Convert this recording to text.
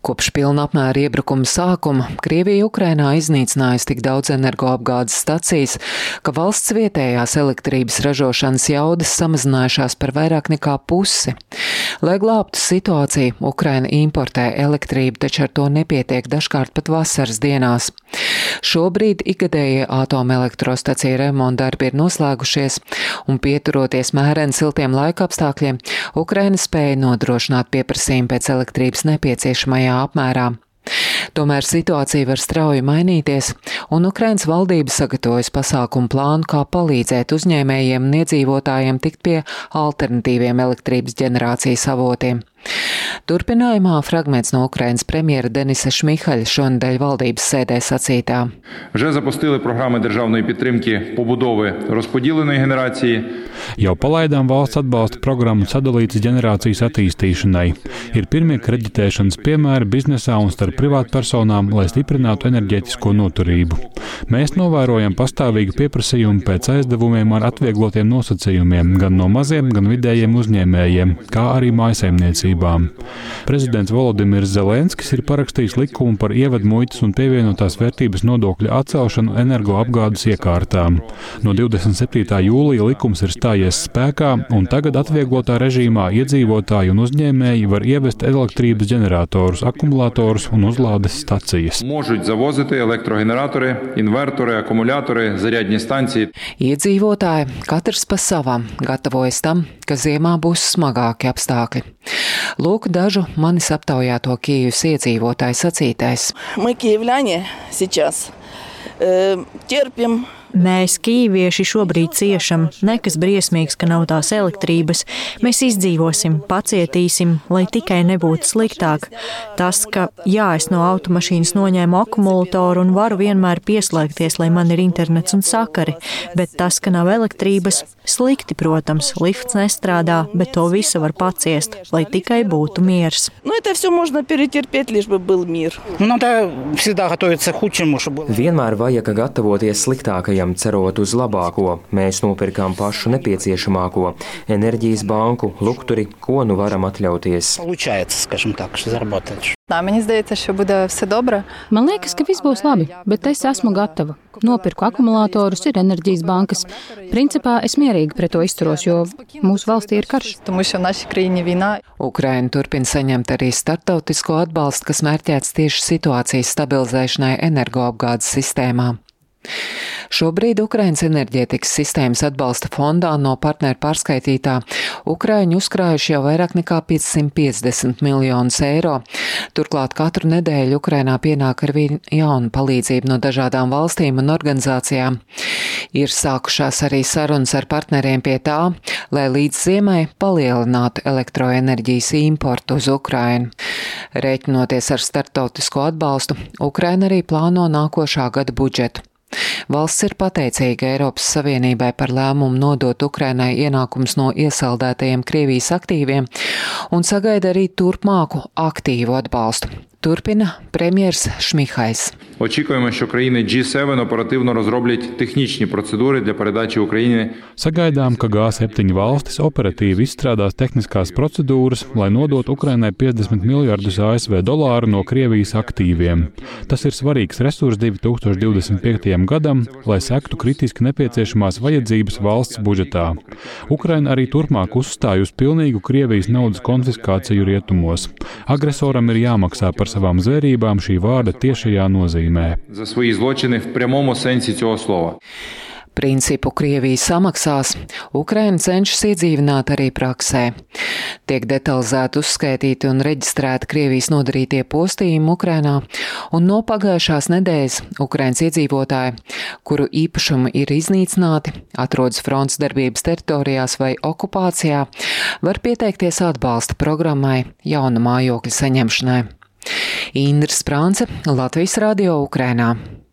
Kopš pilna apmēra iebrukuma sākuma Krievija Ukrainā iznīcinājusi tik daudz energoapgādes stacijas, ka valsts vietējās elektrības ražošanas jaudas samazinājušās par vairāk nekā pusi. Lai glābtu situāciju, Ukraina importē elektrību, taču ar to nepietiek dažkārt pat vasaras dienās. Šobrīd ikgadējie atomelektrostaciju remonta darbi ir noslēgušies, un pieturoties mēreni siltiem laika apstākļiem, Ukraina spēja nodrošināt pieprasījumu pēc elektrības nepieciešamajā apmērā. Tomēr situācija var strauji mainīties, un Ukrainas valdība sagatavojas pasākumu plānu, kā palīdzēt uzņēmējiem un iedzīvotājiem tikt pie alternatīviem elektrības ģenerācijas avotiem. Turpinājumā fragments no Ukrainas premjera Denisa Šmihaļa šonedēļ valdības sēdē sacītā. Вже запустили програми державної підтримки побудови розподіленої генерації. Jau palaidām valsts atbalsta programmu sadalītas ģenerācijas attīstīšanai. Ir pirmie kreditēšanas piemēri biznesā un starp privātpersonām, lai stiprinātu enerģētisko noturību. Mēs novērojam pastāvīgu pieprasījumu pēc aizdevumiem ar atvieglotiem nosacījumiem gan no maziem, gan vidējiem uzņēmējiem, kā arī mājsaimniecībām. Prezidents Volodimirs Zelenskis ir parakstījis likumu par ievadmuitas un pievienotās vērtības nodokļa atcelšanu energoapgādes iekārtām. No 27. jūlija likums ir stājies spēkā, un tagad atvieglotā režīmā iedzīvotāji un uzņēmēji var ievest elektrības ģeneratorus, akumulatorus un uzlādes stacijas. Можуть завозити електрогенератори, інвертори, акумулятори, зарядні станції. Iedzīvotāji katrs pa savam gatavojas tam, ka ziemā būs smagāki apstākļi. Lūk dažu manis aptaujāto Kijevas iedzīvotāju sacītais. Мы киевляне сейчас терпим. Mēs, kīvieši, šobrīd ciešam. Nekas briesmīgs, ka nav tās elektrības. Mēs izdzīvosim, pacietīsim, lai tikai nebūtu sliktāk. Tas, ka es no automašīnas noņēmu akumulatoru un varu vienmēr pieslēgties, lai man ir internets un sakari, bet tas, ka nav elektrības, slikti, protams, lifts nestrādā, bet to visu var paciest, lai tikai būtu miers. Это все можно перетерпеть, лишь бы был мир. Vienmēr vajag gatavoties sliktākajam, cerot uz labāko. Mēs nopirkām pašu nepieciešamāko - enerģijas banku, lukturi, ko nu varam atļauties. Mani zdaється, що буде все добре. Man liekas, ka viss būs labi, bet es esmu gatava. Nopirku akumulatorus, ir enerģijas bankas. Principā es mierīgi pret to izturos, jo mūsu valstī ir karš. Тому що в нашій країні війна. Ukraina turpina saņemt arī starptautisko atbalstu, kas mērķēts tieši situācijas stabilizēšanai energoapgādes sistēmā. Šobrīd Ukrainas enerģētikas sistēmas atbalsta fondā no partneru pārskaitītā Ukraiņi uzkrājuši jau vairāk nekā 550 miljonus eiro. Turklāt katru nedēļu Ukrainā pienāk arvien jauna palīdzība no dažādām valstīm un organizācijām. Ir sākušās arī sarunas ar partneriem pie tā, lai līdz ziemai palielinātu elektroenerģijas importu uz Ukrainu. Rēķinoties ar starptautisko atbalstu, Ukraina arī plāno nākošā gada budžetu. Valsts ir pateicīga Eiropas Savienībai par lēmumu nodot Ukrainai ienākums no iesaldētajiem Krievijas aktīviem un sagaida arī turpmāku aktīvu atbalstu. Turpina premjers Šmihajs. Очікуємо, що країни G7 оперативно розроблять технічні процедури для передачі Україні. Sagaidām, ka G7 valstis operatīvi izstrādās tehniskās procedūras, lai nodotu Ukrainai 50 miljardus ASV dolāru no Krievijas aktīviem. Tas ir svarīgs resurs 2025. gadam, lai sektu kritiski nepieciešamās vajadzības valsts budžetā. Ukraina arī turpmāk uzstāj uz pilnīgu Krievijas naudas konfiskāciju rietumos. Agresoram ir jāmaksā par savām zvērībām šī vārda tiešajā nozīmē. За свої злочини в прямому сенсі цього слова. Principu Krievija samaksās, Ukraina cenšas iedzīvināt arī praksē. Tiek detalizēti uzskaitīti un reģistrēti Krievijas nodarītie postījumi Ukrainā, un no pagājušās nedēļas Ukrainas iedzīvotāji, kuru īpašumi ir iznīcināti, atrodas frontes darbības teritorijās vai okupācijā, var pieteikties atbalsta programmai jauna mājokļa saņemšanai. Indra Sprānce, Latvijas radio Ukrainā.